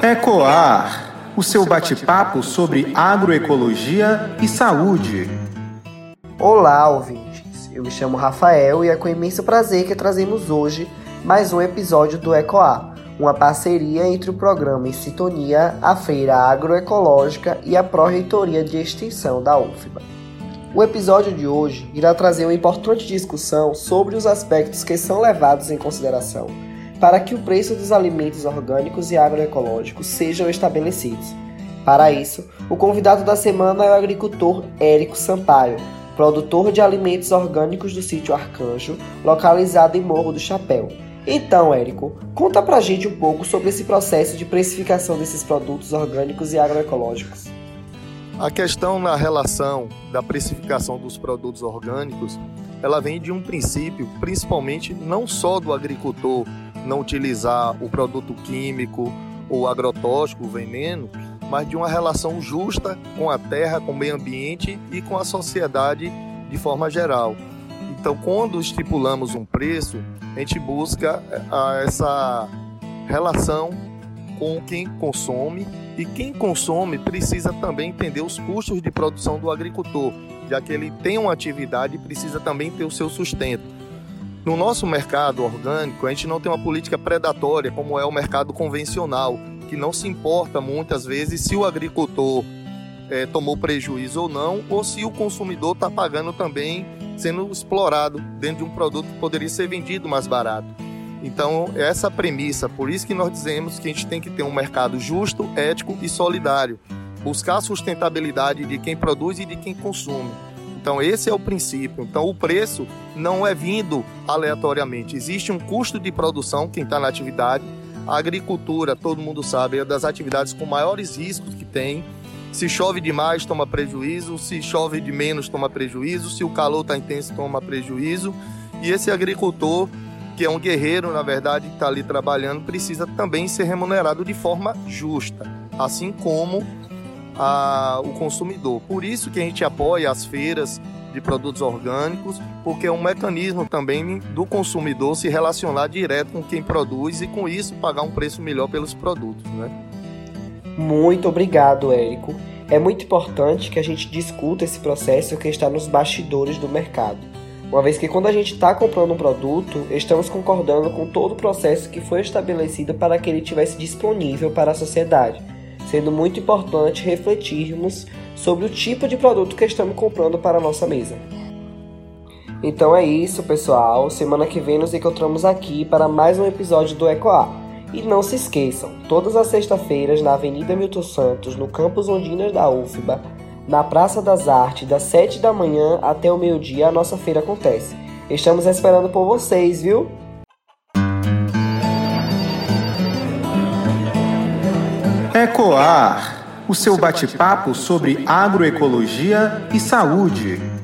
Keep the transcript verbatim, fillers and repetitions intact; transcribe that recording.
Ecoar, o seu bate-papo sobre agroecologia e saúde. Olá, ouvintes. Eu me chamo Rafael e é com imenso prazer que trazemos hoje mais um episódio do Ecoar, uma parceria entre o programa Em Sintonia, a Feira Agroecológica e a Pró-Reitoria de Extensão da U F B A. O episódio de hoje irá trazer uma importante discussão sobre os aspectos que são levados em consideração para que o preço dos alimentos orgânicos e agroecológicos sejam estabelecidos. Para isso, o convidado da semana é o agricultor Érico Sampaio, produtor de alimentos orgânicos do sítio Arcanjo, localizado em Morro do Chapéu. Então, Érico, conta pra gente um pouco sobre esse processo de precificação desses produtos orgânicos e agroecológicos. A questão na relação da precificação dos produtos orgânicos, ela vem de um princípio, principalmente não só do agricultor não utilizar o produto químico, o agrotóxico, o veneno, mas de uma relação justa com a terra, com o meio ambiente e com a sociedade de forma geral. Então, quando estipulamos um preço, a gente busca essa relação com quem consome, e quem consome precisa também entender os custos de produção do agricultor, já que ele tem uma atividade e precisa também ter o seu sustento. No nosso mercado orgânico, a gente não tem uma política predatória, como é o mercado convencional, que não se importa muitas vezes se o agricultor é, tomou prejuízo ou não, ou se o consumidor está pagando também, sendo explorado dentro de um produto que poderia ser vendido mais barato. Então, essa premissa, por isso que nós dizemos que a gente tem que ter um mercado justo, ético e solidário. Buscar a sustentabilidade de quem produz e de quem consome. Então, esse é o princípio. Então, o preço não é vindo aleatoriamente. Existe um custo de produção, quem está na atividade. A agricultura, todo mundo sabe, é das atividades com maiores riscos que tem. Se chove demais, toma prejuízo. Se chove de menos, toma prejuízo. Se o calor está intenso, toma prejuízo. E esse agricultor, que é um guerreiro, na verdade, que está ali trabalhando, precisa também ser remunerado de forma justa, assim como a, o consumidor. Por isso que a gente apoia as feiras de produtos orgânicos, porque é um mecanismo também do consumidor se relacionar direto com quem produz e, com isso, pagar um preço melhor pelos produtos, né? Muito obrigado, Érico. É muito importante que a gente discuta esse processo que está nos bastidores do mercado. Uma vez que quando a gente está comprando um produto, estamos concordando com todo o processo que foi estabelecido para que ele estivesse disponível para a sociedade, sendo muito importante refletirmos sobre o tipo de produto que estamos comprando para a nossa mesa. Então é isso, pessoal. Semana que vem nos encontramos aqui para mais um episódio do Ecoar. E não se esqueçam, todas as sextas-feiras na Avenida Milton Santos, no Campus Ondinas da U F B A, na Praça das Artes, das sete da manhã até o meio-dia, a nossa feira acontece. Estamos esperando por vocês, viu? Ecoar, o seu bate-papo sobre agroecologia e saúde.